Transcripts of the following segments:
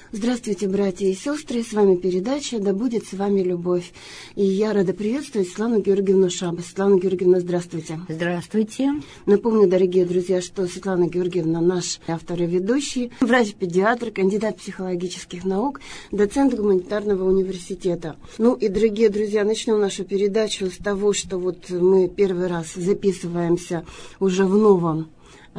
Здравствуйте, братья и сестры, с вами передача «Да будет с вами любовь». И я рада приветствовать Светлану Георгиевну Шабас. Светлана Георгиевна, здравствуйте. Здравствуйте. Напомню, дорогие друзья, что Светлана Георгиевна наш автор и ведущий, врач-педиатр, кандидат психологических наук, доцент гуманитарного университета. Ну и, дорогие друзья, начнем нашу передачу с того, что вот мы первый раз записываемся уже в новом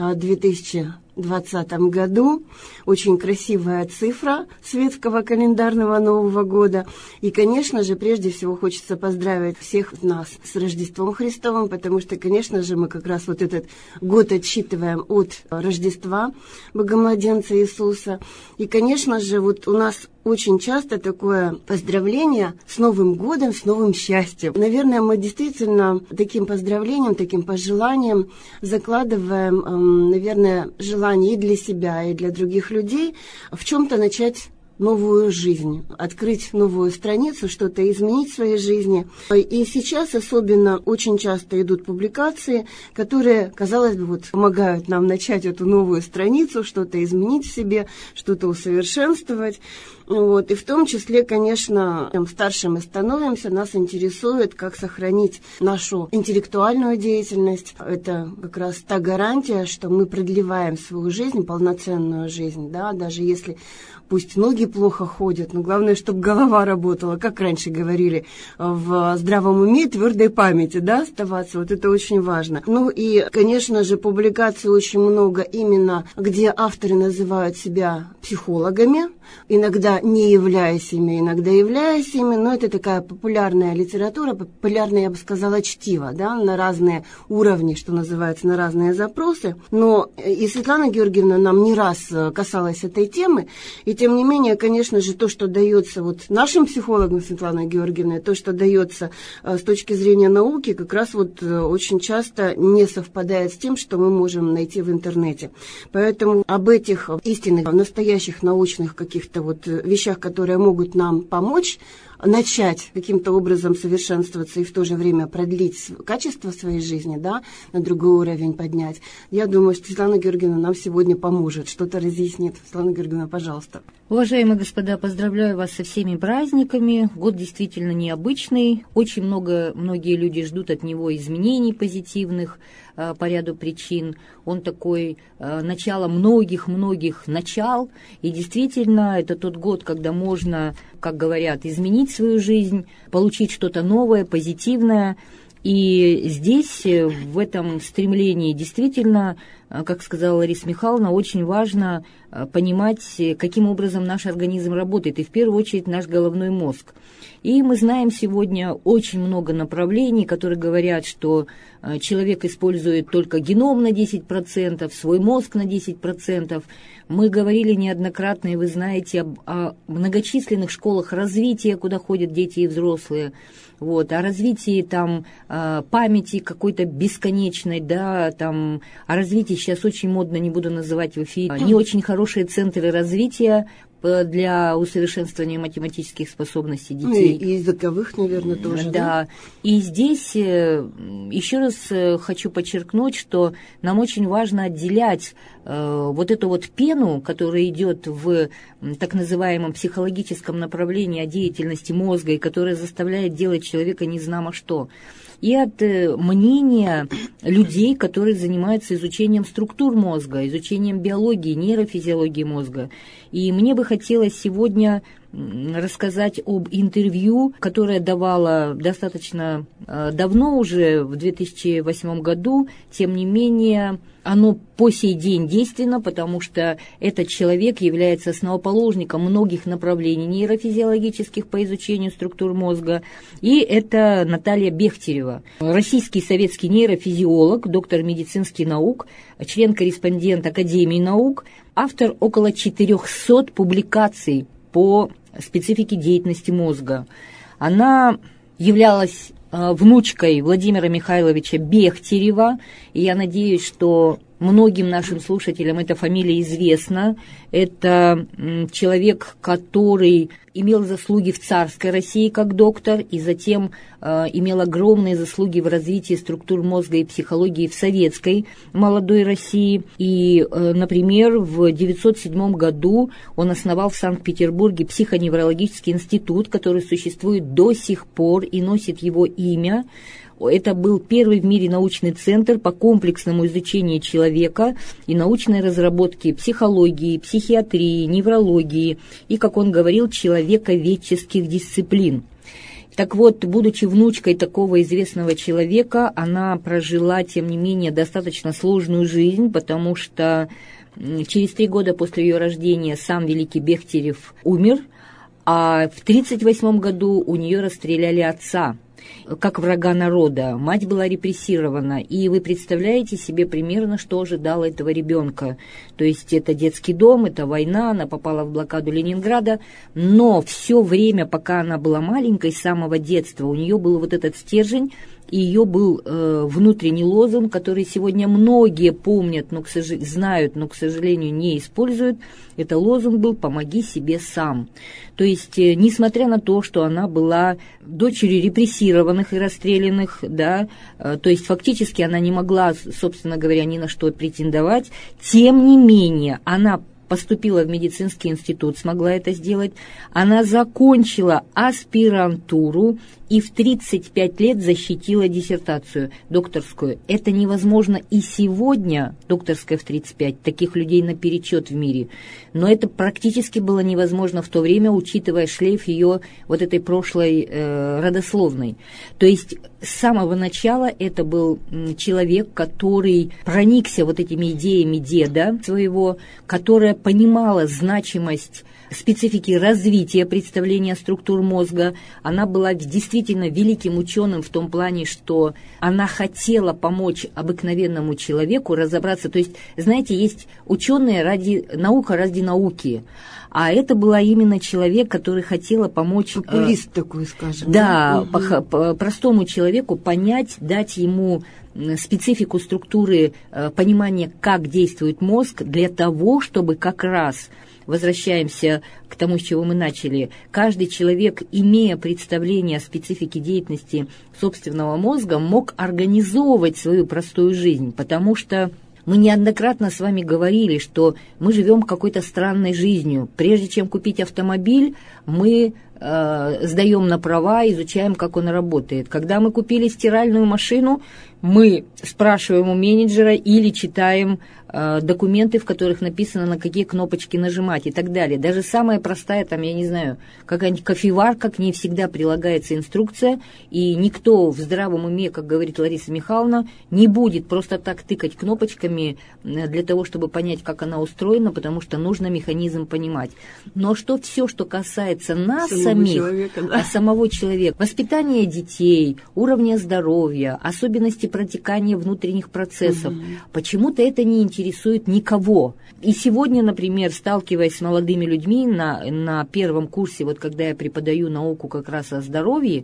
2020 году. Очень красивая цифра светского календарного Нового года. И, конечно же, прежде всего хочется поздравить всех нас с Рождеством Христовым, потому что, конечно же, мы как раз вот этот год отсчитываем от Рождества Богомладенца Иисуса. И, конечно же, вот у нас очень часто такое поздравление с Новым годом, с новым счастьем. Наверное, мы действительно таким поздравлением, таким пожеланием закладываем, наверное, желание и для себя, и для других людей в чем-то начать новую жизнь, открыть новую страницу, что-то изменить в своей жизни. И сейчас особенно очень часто идут публикации, которые, казалось бы, вот, помогают нам начать эту новую страницу, что-то изменить в себе, что-то усовершенствовать. Вот. И в том числе, конечно, чем старше мы становимся, нас интересует, как сохранить нашу интеллектуальную деятельность. Это как раз та гарантия, что мы продлеваем свою жизнь, полноценную жизнь, да, даже если пусть ноги плохо ходят, но главное, чтобы голова работала, как раньше говорили, в здравом уме и твердой памяти, да, оставаться. Вот это очень важно. Ну и, конечно же, публикаций очень много именно, где авторы называют себя психологами, иногда не являясь ими, иногда являясь ими, но это такая популярная литература, популярное, я бы сказала, чтиво, да, на разные уровни, что называется, на разные запросы. Но и Светлана Георгиевна нам не раз касалась этой темы, и тем не менее, конечно же, то, что дается вот нашим психологам, Светланой Георгиевной, то, что дается с точки зрения науки, как раз вот очень часто не совпадает с тем, что мы можем найти в интернете. Поэтому об этих истинных, настоящих научных каких-то вот вещах, которые могут нам помочь начать каким-то образом совершенствоваться и в то же время продлить качество своей жизни, да, на другой уровень поднять. Я думаю, что Светлана Георгиевна нам сегодня поможет, что-то разъяснит. Светлана Георгиевна, пожалуйста. Уважаемые господа, поздравляю вас со всеми праздниками. Год действительно необычный. Очень многие люди ждут от него изменений позитивных по ряду причин. Он такой начало многих начал. И действительно, это тот год, когда можно, как говорят, изменить свою жизнь, получить что-то новое, позитивное. И здесь, в этом стремлении, действительно, как сказала Лариса Михайловна, очень важно понимать, каким образом наш организм работает, и в первую очередь наш головной мозг. И мы знаем сегодня очень много направлений, которые говорят, что человек использует только геном на 10%, свой мозг на 10%. Мы говорили неоднократно, и вы знаете, о многочисленных школах развития, куда ходят дети и взрослые. Вот, о развитии там памяти какой-то бесконечной, да, там, о развитии сейчас очень модно, не буду называть в эфире, не очень хорошие центры развития для усовершенствования математических способностей детей. И языковых, наверное, тоже. Да. И здесь еще раз хочу подчеркнуть, что нам очень важно отделять вот эту вот пену, которая идет в так называемом психологическом направлении о деятельности мозга и которая заставляет делать человека незнамо что, и от мнения людей, которые занимаются изучением структур мозга, изучением биологии, нейрофизиологии мозга. И мне бы хотелось сегодня рассказать об интервью, которое давала достаточно давно уже, в 2008 году. Тем не менее, оно по сей день действенно, потому что этот человек является основоположником многих направлений нейрофизиологических по изучению структур мозга. И это Наталья Бехтерева, российский советский нейрофизиолог, доктор медицинских наук, член-корреспондент Академии наук, автор около 400 публикаций по специфике деятельности мозга. Она являлась внучкой Владимира Михайловича Бехтерева, и я надеюсь, что многим нашим слушателям эта фамилия известна. Это человек, который имел заслуги в царской России как доктор, и затем имел огромные заслуги в развитии структур мозга и психологии в советской молодой России. И, например, в 1907 году он основал в Санкт-Петербурге психоневрологический институт, который существует до сих пор и носит его имя. Это был первый в мире научный центр по комплексному изучению человека и научной разработке психологии, психиатрии, неврологии и, как он говорил, человековедческих дисциплин. Так вот, будучи внучкой такого известного человека, она прожила, тем не менее, достаточно сложную жизнь, потому что через 3 года после ее рождения сам великий Бехтерев умер, а в 1938 году у нее расстреляли отца как врага народа. Мать была репрессирована, и вы представляете себе примерно, что ожидало этого ребенка. То есть это детский дом, это война, она попала в блокаду Ленинграда, но все время, пока она была маленькой, с самого детства, у нее был вот этот стержень, и ее был внутренний лозунг, который сегодня многие помнят, знают, но, к сожалению, не используют. Это лозунг был «Помоги себе сам». То есть, несмотря на то, что она была дочерью репрессированных и расстрелянных, да, то есть фактически она не могла, собственно говоря, ни на что претендовать, тем не менее, она поступила в медицинский институт, смогла это сделать. Она закончила аспирантуру и в 35 лет защитила диссертацию докторскую. Это невозможно и сегодня, докторская в 35, таких людей наперечет в мире. Но это практически было невозможно в то время, учитывая шлейф ее вот этой прошлой родословной. То есть с самого начала это был человек, который проникся вот этими идеями деда своего, которая понимала значимость специфики развития представления структур мозга. Она была действительно великим ученым в том плане, что она хотела помочь обыкновенному человеку разобраться. То есть, знаете, есть ученые наука ради науки. А это была именно человек, который хотела помочь... Популист такой, скажем. Да, простому человеку понять, дать ему специфику структуры, понимание, как действует мозг, для того, чтобы как раз... Возвращаемся к тому, с чего мы начали. Каждый человек, имея представление о специфике деятельности собственного мозга, мог организовывать свою простую жизнь, потому что мы неоднократно с вами говорили, что мы живем какой-то странной жизнью. Прежде чем купить автомобиль, мы сдаем на права, изучаем, как он работает. Когда мы купили стиральную машину, мы спрашиваем у менеджера или читаем документы, в которых написано, на какие кнопочки нажимать и так далее. Даже самая простая, там, я не знаю, какая-нибудь кофеварка, к ней всегда прилагается инструкция, и никто в здравом уме, как говорит Лариса Михайловна, не будет просто так тыкать кнопочками для того, чтобы понять, как она устроена, потому что нужно механизм понимать. Но все, что касается нас самих, самого человека, воспитание детей, уровня здоровья, особенности протекания внутренних процессов, почему-то это не интересует никого. И сегодня, например, сталкиваясь с молодыми людьми на первом курсе, вот когда я преподаю науку как раз о здоровье,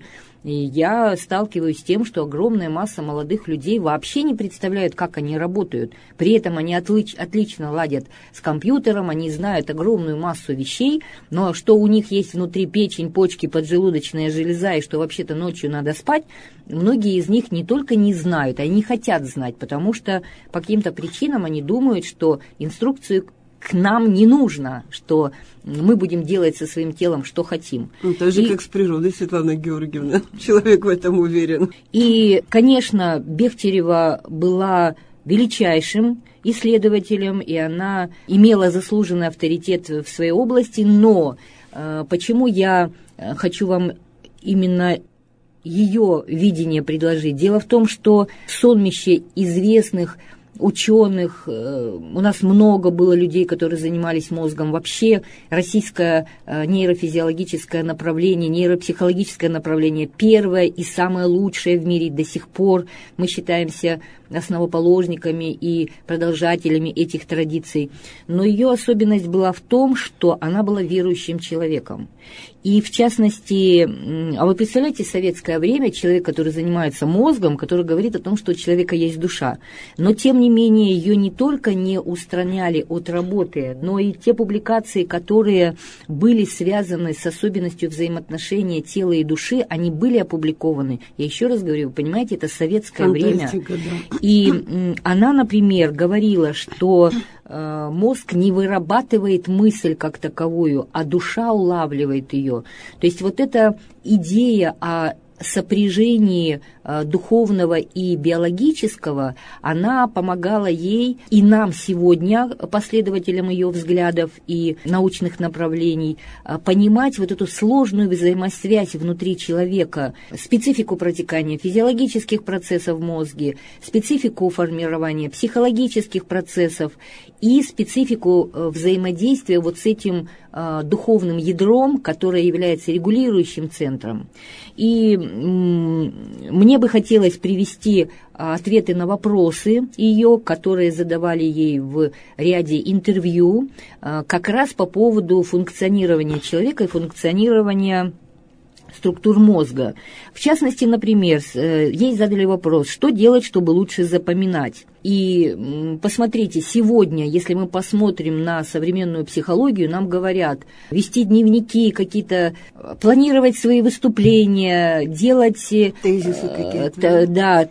я сталкиваюсь с тем, что огромная масса молодых людей вообще не представляют, как они работают. При этом они отлично ладят с компьютером, они знают огромную массу вещей, но что у них есть внутри печень, почки, поджелудочная железа, и что вообще-то ночью надо спать, многие из них не только не знают, они не хотят знать, потому что по каким-то причинам они думают, что инструкцию к нам не нужно, что мы будем делать со своим телом, что хотим. Ну, так же, как с природой, Светлана Георгиевна. Человек в этом уверен. И, конечно, Бехтерева была величайшим исследователем, и она имела заслуженный авторитет в своей области, но почему я хочу вам именно ее видение предложить? Дело в том, что сонмище известных ученых, у нас много было людей, которые занимались мозгом. Вообще российское нейрофизиологическое направление, нейропсихологическое направление первое и самое лучшее в мире до сих пор. Мы считаемся основоположниками и продолжателями этих традиций. Но ее особенность была в том, что она была верующим человеком. И в частности, а вы представляете, советское время, человек, который занимается мозгом, который говорит о том, что у человека есть душа. Но тем не не менее, ее не только не устраняли от работы, но и те публикации, которые были связаны с особенностью взаимоотношения тела и души, они были опубликованы. Я еще раз говорю, вы понимаете, это советское время. Да. И она, например, говорила, что мозг не вырабатывает мысль как таковую, а душа улавливает ее. То есть вот эта идея о сопряжении духовного и биологического, она помогала ей и нам сегодня, последователям ее взглядов и научных направлений, понимать вот эту сложную взаимосвязь внутри человека, специфику протекания физиологических процессов в мозге, специфику формирования психологических процессов и специфику взаимодействия вот с этим духовным ядром, которое является регулирующим центром. И мне бы хотелось привести ответы на вопросы ее, которые задавали ей в ряде интервью, как раз по поводу функционирования человека и функционирования структур мозга. В частности, например, ей задали вопрос, что делать, чтобы лучше запоминать. И посмотрите, сегодня, если мы посмотрим на современную психологию, нам говорят вести дневники, какие-то, планировать свои выступления, делать тезисы какие-то. Да,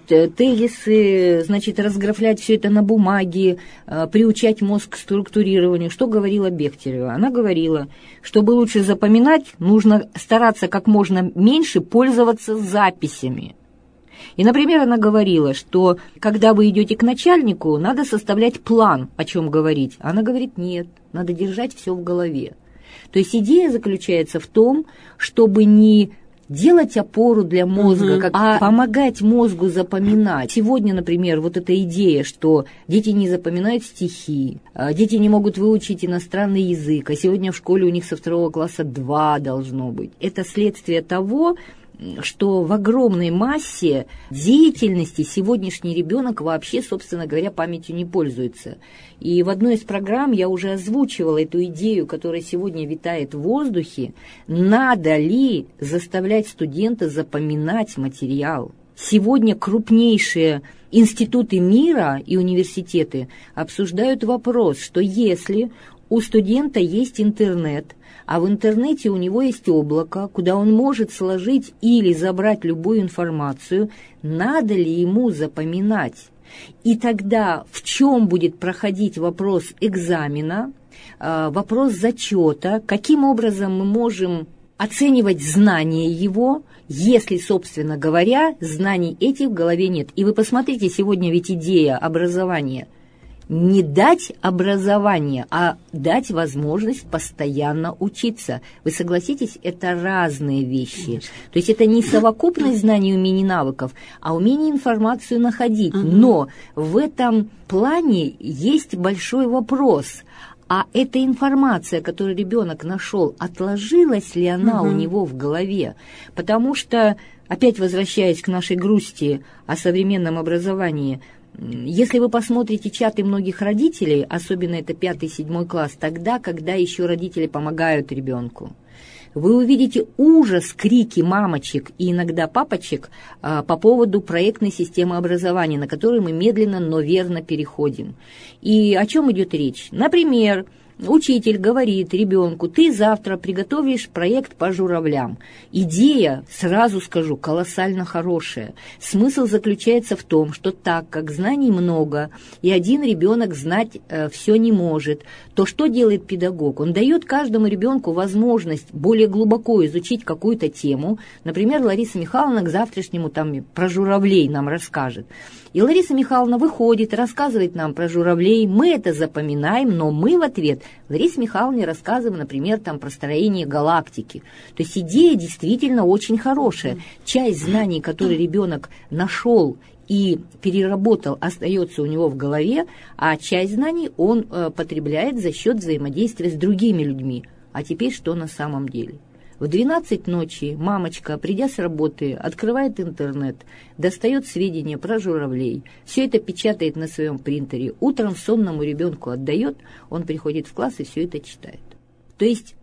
тезисы, значит, разграфлять все это на бумаге, приучать мозг к структурированию. Что говорила Бехтерева? Она говорила, чтобы лучше запоминать, нужно стараться как можно меньше пользоваться записями. И, например, она говорила, что когда вы идете к начальнику, надо составлять план, о чем говорить. Она говорит, нет, надо держать все в голове. То есть идея заключается в том, чтобы не делать опору для мозга, а помогать мозгу запоминать. Сегодня, например, вот эта идея, что дети не запоминают стихи, дети не могут выучить иностранный язык, а сегодня в школе у них со 2 класса 2 должно быть. Это следствие того, что в огромной массе деятельности сегодняшний ребенок вообще, собственно говоря, памятью не пользуется. И в одной из программ я уже озвучивала эту идею, которая сегодня витает в воздухе, надо ли заставлять студента запоминать материал. Сегодня крупнейшие институты мира и университеты обсуждают вопрос, что если у студента есть интернет, а в интернете у него есть облако, куда он может сложить или забрать любую информацию, надо ли ему запоминать? И тогда в чем будет проходить вопрос экзамена, вопрос зачета, каким образом мы можем оценивать знания его, если, собственно говоря, знаний этих в голове нет. И вы посмотрите, сегодня ведь идея образования – не дать образование, а дать возможность постоянно учиться. Вы согласитесь, это разные вещи. То есть это не совокупность знаний, умений, навыков, а умение информацию находить. Но в этом плане есть большой вопрос. А эта информация, которую ребенок нашел, отложилась ли она у него в голове? Потому что, опять возвращаясь к нашей грусти о современном образовании, если вы посмотрите чаты многих родителей, особенно это 5-7 класс, тогда, когда еще родители помогают ребенку, вы увидите ужас, крики мамочек и иногда папочек по поводу проектной системы образования, на которую мы медленно, но верно переходим. И о чем идет речь? Например, учитель говорит ребенку, ты завтра приготовишь проект по журавлям. Идея, сразу скажу, колоссально хорошая. Смысл заключается в том, что так как знаний много, и один ребенок знать все не может, то что делает педагог? Он дает каждому ребенку возможность более глубоко изучить какую-то тему. Например, Лариса Михайловна к завтрашнему там про журавлей нам расскажет. И Лариса Михайловна выходит, рассказывает нам про журавлей, мы это запоминаем, но мы в ответ Ларисе Михайловне рассказываем, например, там, про строение галактики. То есть идея действительно очень хорошая. Часть знаний, которые ребенок нашел и переработал, остается у него в голове, а часть знаний он потребляет за счет взаимодействия с другими людьми. А теперь что на самом деле? В 12 ночи мамочка, придя с работы, открывает интернет, достает сведения про журавлей, все это печатает на своем принтере, утром сонному ребенку отдает, он приходит в класс и все это читает. То есть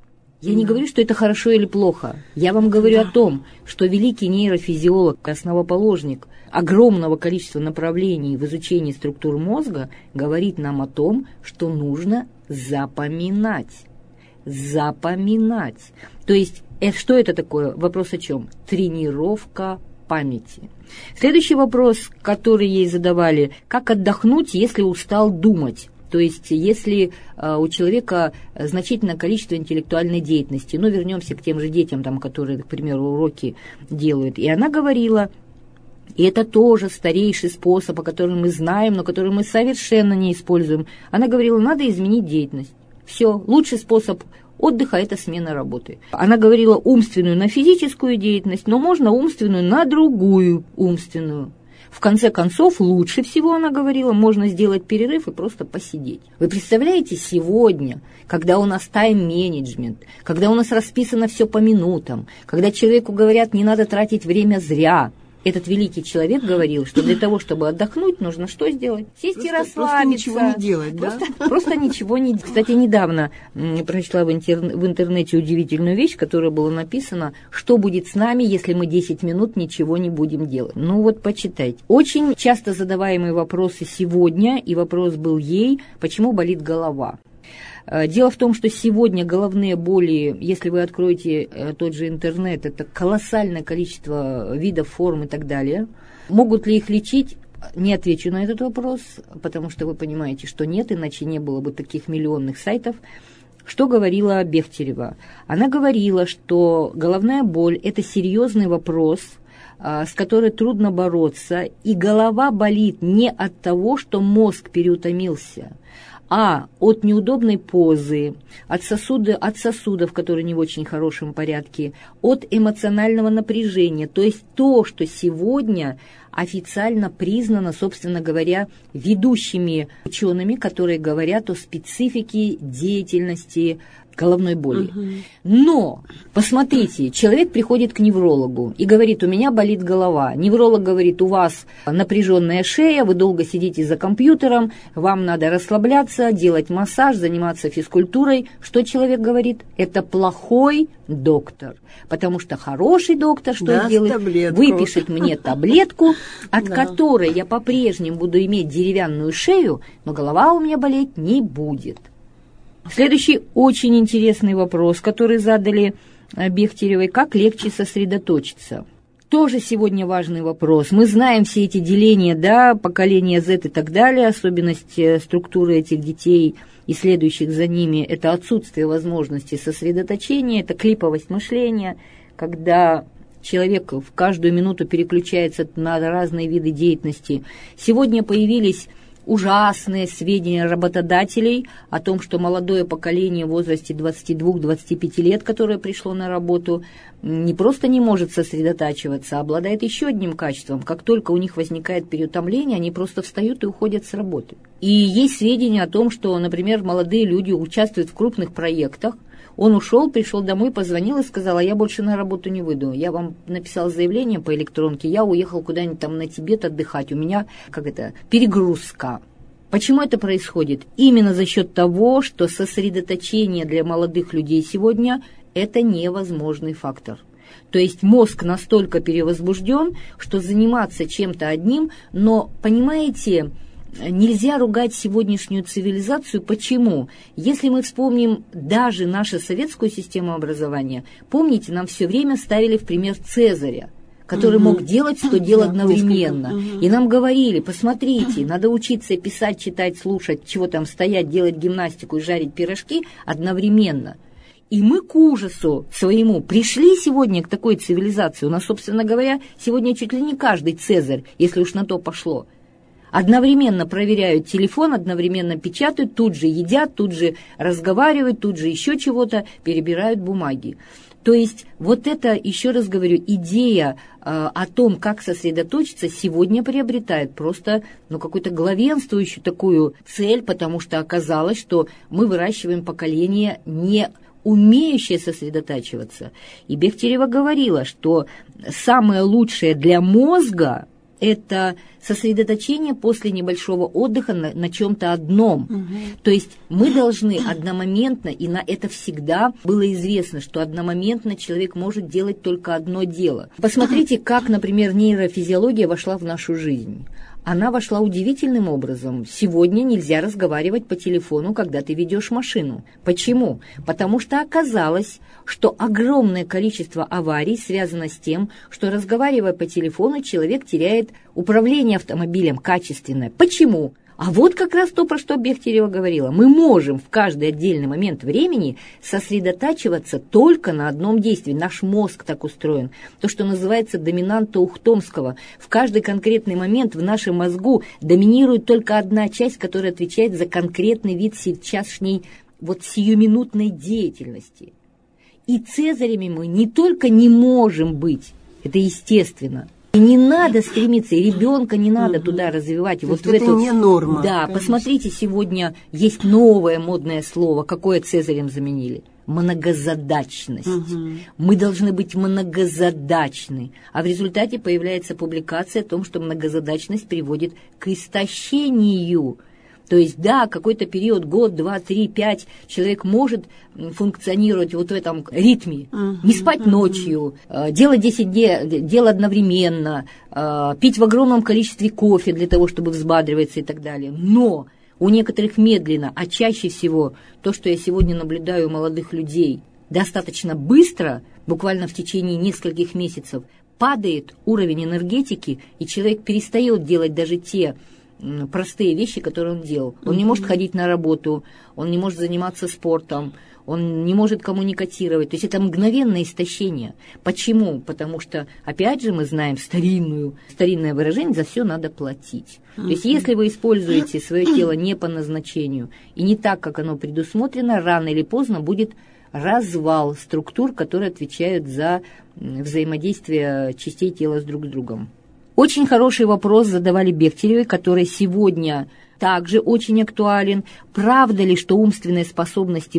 Я не говорю, что это хорошо или плохо. Я вам говорю о том, что великий нейрофизиолог, основоположник огромного количества направлений в изучении структур мозга, говорит нам о том, что нужно запоминать. Запоминать. То есть, что это такое? Вопрос о чем? Тренировка памяти. Следующий вопрос, который ей задавали: как отдохнуть, если устал думать? То есть, если у человека значительное количество интеллектуальной деятельности, вернемся к тем же детям, которые, к примеру, уроки делают. И она говорила, и это тоже старейший способ, о котором мы знаем, но который мы совершенно не используем. Она говорила, надо изменить деятельность. Все, лучший способ отдыха – это смена работы. Она говорила умственную на физическую деятельность, но можно умственную на другую умственную. В конце концов, лучше всего, она говорила, можно сделать перерыв и просто посидеть. Вы представляете, сегодня, когда у нас тайм-менеджмент, когда у нас расписано все по минутам, когда человеку говорят, не надо тратить время зря, этот великий человек говорил, что для того, чтобы отдохнуть, нужно что сделать? Сесть и расслабиться. Просто ничего не делать, Просто ничего не делать. Кстати, недавно прочла в интернете удивительную вещь, которая была написана, что будет с нами, если мы 10 минут ничего не будем делать. Почитайте. Очень часто задаваемые вопросы сегодня, и вопрос был ей, почему болит голова. Дело в том, что сегодня головные боли, если вы откроете тот же интернет, это колоссальное количество видов, форм и так далее. Могут ли их лечить? Не отвечу на этот вопрос, потому что вы понимаете, что нет, иначе не было бы таких миллионных сайтов. Что говорила Бехтерева? Она говорила, что головная боль – это серьезный вопрос, с которой трудно бороться, и голова болит не от того, что мозг переутомился, а от неудобной позы, от сосудов, которые не в очень хорошем порядке, от эмоционального напряжения. То есть то, что сегодня официально признано, собственно говоря, ведущими учеными, которые говорят о специфике деятельности головной боли. Но, посмотрите, человек приходит к неврологу и говорит, у меня болит голова. Невролог говорит, у вас напряженная шея, вы долго сидите за компьютером, вам надо расслабляться, делать массаж, заниматься физкультурой. Что человек говорит? Это плохой доктор. Потому что хороший доктор что сделает? Таблетку. Выпишет мне таблетку, от которой я по-прежнему буду иметь деревянную шею, но голова у меня болеть не будет. Следующий очень интересный вопрос, который задали Бехтеревой, как легче сосредоточиться. Тоже сегодня важный вопрос. Мы знаем все эти деления, поколения Z и так далее, особенность структуры этих детей и следующих за ними – это отсутствие возможности сосредоточения, это клиповость мышления, когда человек в каждую минуту переключается на разные виды деятельности. Сегодня появились ужасные сведения работодателей о том, что молодое поколение в возрасте 22-25 лет, которое пришло на работу, не просто не может сосредотачиваться, а обладает еще одним качеством. Как только у них возникает переутомление, они просто встают и уходят с работы. И есть сведения о том, что, например, молодые люди участвуют в крупных проектах. Он ушел, пришел домой, позвонил и сказал, я больше на работу не выйду. Я вам написал заявление по электронке, я уехал куда-нибудь там на Тибет отдыхать. У меня, перегрузка. Почему это происходит? Именно за счет того, что сосредоточение для молодых людей сегодня – это невозможный фактор. То есть мозг настолько перевозбужден, что заниматься чем-то одним, но, понимаете, нельзя ругать сегодняшнюю цивилизацию. Почему? Если мы вспомним даже нашу советскую систему образования, помните, нам все время ставили в пример Цезаря, который мог делать 100 дел одновременно. И нам говорили, посмотрите, надо учиться писать, читать, слушать, чего там стоять, делать гимнастику и жарить пирожки одновременно. И мы к ужасу своему пришли сегодня к такой цивилизации. У нас, собственно говоря, сегодня чуть ли не каждый Цезарь, если уж на то пошло. Одновременно проверяют телефон, одновременно печатают, тут же едят, тут же разговаривают, тут же еще чего-то, перебирают бумаги. То есть вот это, еще раз говорю, идея о том, как сосредоточиться, сегодня приобретает просто какую-то главенствующую такую цель, потому что оказалось, что мы выращиваем поколение не умеющее сосредотачиваться. И Бехтерева говорила, что самое лучшее для мозга – это сосредоточение после небольшого отдыха на чем-то одном. То есть мы должны одномоментно, и на это всегда было известно, что одномоментно человек может делать только одно дело. Посмотрите, как, например, нейрофизиология вошла в нашу жизнь. Она вошла удивительным образом. Сегодня нельзя разговаривать по телефону, когда ты ведешь машину. Почему? Потому что оказалось, что огромное количество аварий связано с тем, что, разговаривая по телефону, человек теряет управление автомобилем качественное. Почему? А вот как раз то, про что Бехтерева говорила. Мы можем в каждый отдельный момент времени сосредотачиваться только на одном действии. Наш мозг так устроен. То, что называется доминанта Ухтомского. В каждый конкретный момент в нашем мозгу доминирует только одна часть, которая отвечает за конкретный вид сейчасшней сиюминутной деятельности. И цезарями мы не только не можем быть, это естественно. И не надо стремиться, и ребенка не надо туда развивать. То есть это не норма. Да, конечно. Посмотрите, сегодня есть новое модное слово, какое цезарем заменили. Многозадачность. Мы должны быть многозадачны. А в результате появляется публикация о том, что многозадачность приводит к истощению. То есть, да, какой-то период, год, 2, 3, 5, человек может функционировать в этом ритме. Не спать ночью, делать 10 дел одновременно, пить в огромном количестве кофе для того, чтобы взбадриваться и так далее. Но у некоторых медленно, а чаще всего то, что я сегодня наблюдаю у молодых людей, достаточно быстро, буквально в течение нескольких месяцев, падает уровень энергетики, и человек перестает делать даже те простые вещи, которые он делал. Он не может ходить на работу, он не может заниматься спортом, он не может коммуникатировать. То есть это мгновенное истощение. Почему? Потому что, опять же, мы знаем старинное выражение «за все надо платить». То есть если вы используете свое тело не по назначению и не так, как оно предусмотрено, рано или поздно будет развал структур, которые отвечают за взаимодействие частей тела друг с другом. Очень хороший вопрос задавали Бехтеревой, который сегодня также очень актуален. Правда ли, что умственные способности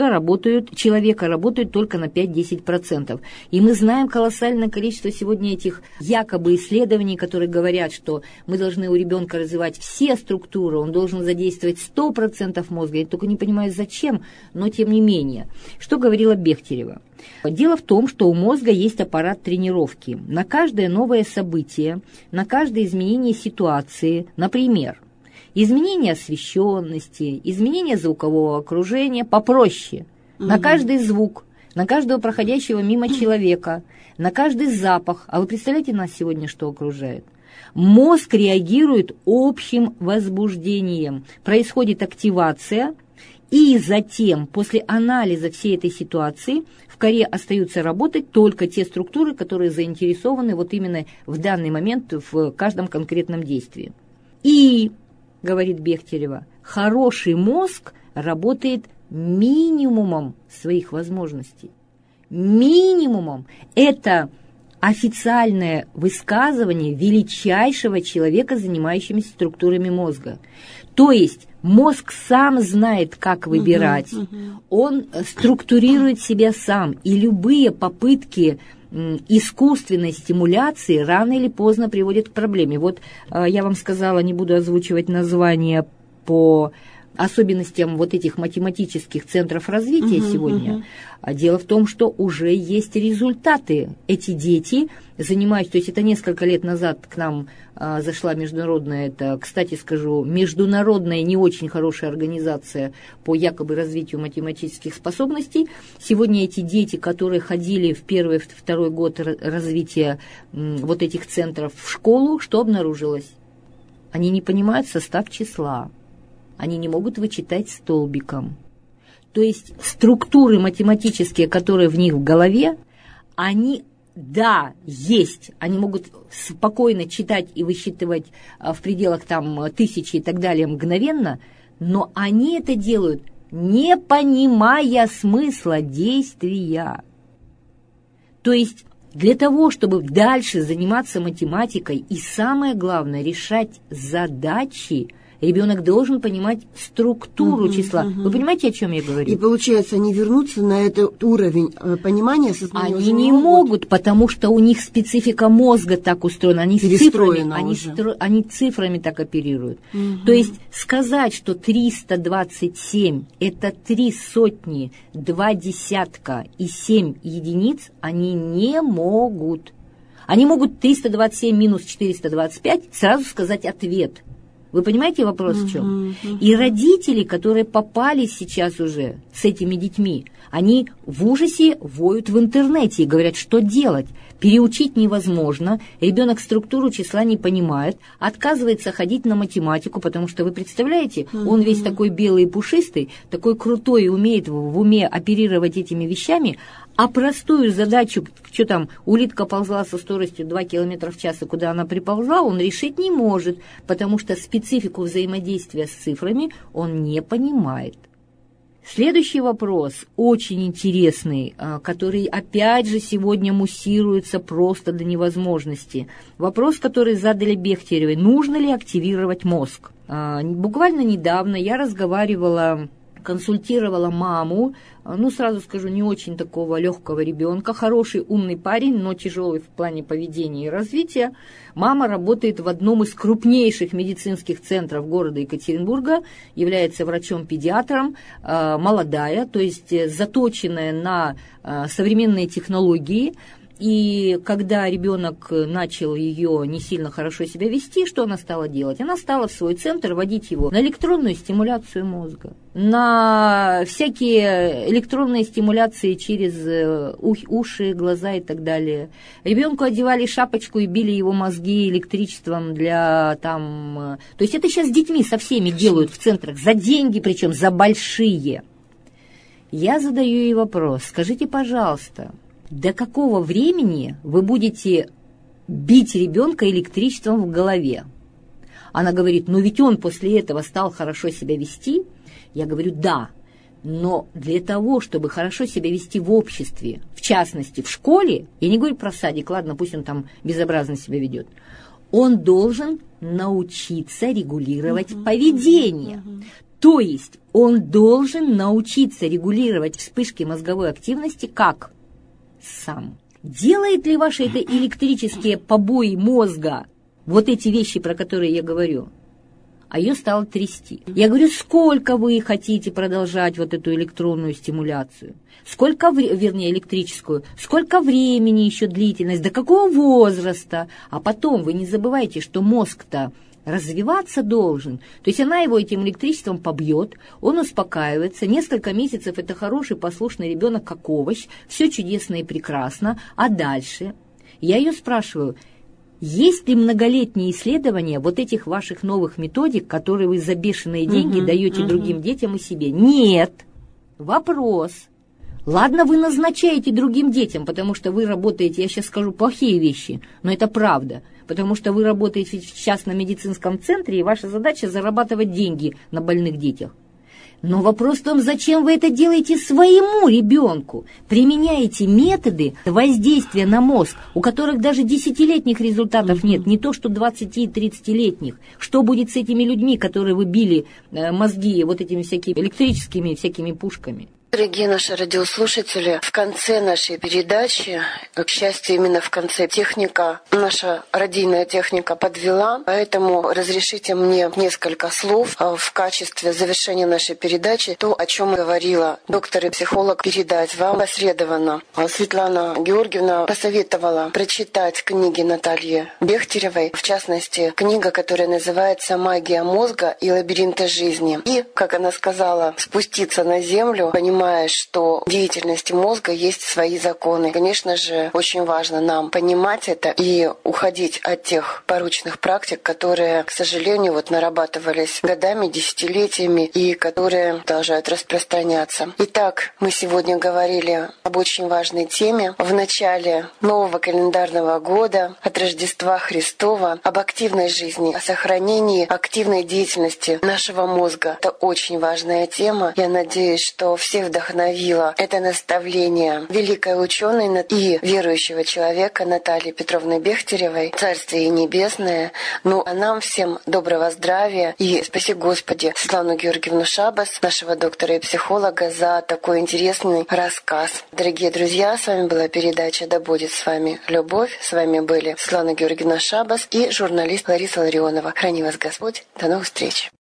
человека работают только на 5-10%? И мы знаем колоссальное количество сегодня этих якобы исследований, которые говорят, что мы должны у ребенка развивать все структуры, он должен задействовать 100% мозга. Я только не понимаю, зачем, но тем не менее. Что говорила Бехтерева? Дело в том, что у мозга есть аппарат тренировки. На каждое новое событие, на каждое изменение ситуации, например, изменение освещенности, изменение звукового окружения попроще. На каждый звук, на каждого проходящего мимо человека, на каждый запах. А вы представляете, нас сегодня что окружает? Мозг реагирует общим возбуждением. Происходит активация, и затем, после анализа всей этой ситуации, в коре остаются работать только те структуры, которые заинтересованы именно в данный момент в каждом конкретном действии. И, говорит Бехтерева, хороший мозг работает минимумом своих возможностей. Минимумом. Это официальное высказывание величайшего человека, занимающегося структурами мозга. То есть мозг сам знает, как выбирать, он структурирует себя сам, и любые попытки искусственной стимуляции рано или поздно приводят к проблеме. Я вам сказала, не буду озвучивать названия по особенностям этих математических центров развития сегодня. Дело в том, что уже есть результаты. Эти дети занимаются, то есть это несколько лет назад к нам зашла международная, кстати скажу, международная не очень хорошая организация по якобы развитию математических способностей. Сегодня эти дети, которые ходили в первый, второй год развития этих центров в школу, что обнаружилось? Они не понимают состав числа. Они не могут вычитать столбиком. То есть структуры математические, которые в них в голове, они, да, есть. Они могут спокойно читать и высчитывать в пределах тысячи и так далее мгновенно, но они это делают, не понимая смысла действия. То есть для того, чтобы дальше заниматься математикой и, самое главное, решать задачи, Ребенок должен понимать структуру числа. Вы понимаете, о чем я говорю? И получается, они вернутся на этот уровень понимания сознания. Они не могут, потому что у них специфика мозга так устроена. Они они цифрами так оперируют. То есть сказать, что 327 – это 3 сотни, 2 десятка и 7 единиц, они не могут. Они могут 327 минус 425 сразу сказать ответ. Вы понимаете вопрос в чем? И родители, которые попали сейчас уже с этими детьми, они в ужасе воют в интернете и говорят, что делать. Переучить невозможно, ребенок структуру числа не понимает, отказывается ходить на математику, потому что, вы представляете, он весь такой белый и пушистый, такой крутой и умеет в уме оперировать этими вещами, а простую задачу, что там, улитка ползла со скоростью 2 км в час, и куда она приползла, он решить не может, потому что специфику взаимодействия с цифрами он не понимает. Следующий вопрос, очень интересный, который опять же сегодня муссируется просто до невозможности. Вопрос, который задали Бехтеревой: нужно ли активировать мозг? Буквально недавно я консультировала маму, сразу скажу, не очень такого легкого ребенка, хороший, умный парень, но тяжелый в плане поведения и развития. Мама работает в одном из крупнейших медицинских центров города Екатеринбурга, является врачом-педиатром, молодая, то есть заточенная на современные технологии. И когда ребенок начал ее не сильно хорошо себя вести, что она стала делать? Она стала в свой центр водить его на электронную стимуляцию мозга, на всякие электронные стимуляции через уши, глаза и так далее. Ребенку одевали шапочку и били его мозги электричеством для там... То есть это сейчас с детьми со всеми делают в центрах, за деньги, причем за большие. Я задаю ей вопрос: скажите, пожалуйста, до какого времени вы будете бить ребенка электричеством в голове? Она говорит: ведь он после этого стал хорошо себя вести. Я говорю: да, но для того, чтобы хорошо себя вести в обществе, в частности в школе, я не говорю про садик, ладно, пусть он там безобразно себя ведет, он должен научиться регулировать поведение. То есть он должен научиться регулировать вспышки мозговой активности как? Сам. Делает ли ваши это электрические побои мозга вот эти вещи, про которые я говорю? А ее стало трясти. Я говорю: сколько вы хотите продолжать вот эту электронную стимуляцию? Электрическую? Сколько времени еще длительность? До какого возраста? А потом вы не забывайте, что мозг-то развиваться должен. То есть она его этим электричеством побьет, он успокаивается, несколько месяцев это хороший, послушный ребенок, как овощ, все чудесно и прекрасно. А дальше? Я ее спрашиваю: есть ли многолетние исследования вот этих ваших новых методик, которые вы за бешеные деньги даете другим детям и себе? Нет. Вопрос. Ладно, вы назначаете другим детям, потому что вы работаете, я сейчас скажу плохие вещи, но это правда, потому что вы работаете в частном медицинском центре, и ваша задача зарабатывать деньги на больных детях. Но вопрос в том, зачем вы это делаете своему ребенку? Применяете методы воздействия на мозг, у которых даже 10-летних результатов нет, не то что 20- и 30-летних. Что будет с этими людьми, которые вы били мозги вот этими всякими электрическими всякими пушками? Дорогие наши радиослушатели, в конце нашей передачи, к счастью, именно в конце наша радийная техника подвела, поэтому разрешите мне несколько слов в качестве завершения нашей передачи, то, о чем говорила доктор и психолог, передать вам опосредованно. Светлана Георгиевна посоветовала прочитать книги Натальи Бехтеревой, в частности, книга, которая называется «Магия мозга и лабиринты жизни». И, как она сказала, спуститься на землю, понимая, что в деятельности мозга есть свои законы. Конечно же, очень важно нам понимать это и уходить от тех порочных практик, которые, к сожалению, нарабатывались годами, десятилетиями и которые продолжают распространяться. Итак, мы сегодня говорили об очень важной теме. В начале нового календарного года, от Рождества Христова, об активной жизни, о сохранении активной деятельности нашего мозга. Это очень важная тема. Я надеюсь, что все вдохновило это наставление великой ученой и верующего человека Натальи Петровны Бехтеревой, Царствие Небесное. Ну, а нам всем доброго здравия и спаси Господи Светлану Георгиевну Шабас, нашего доктора и психолога, за такой интересный рассказ. Дорогие друзья, с вами была передача «Да будет с вами любовь». С вами были Светлана Георгиевна Шабас и журналист Лариса Ларионова. Храни вас Господь. До новых встреч.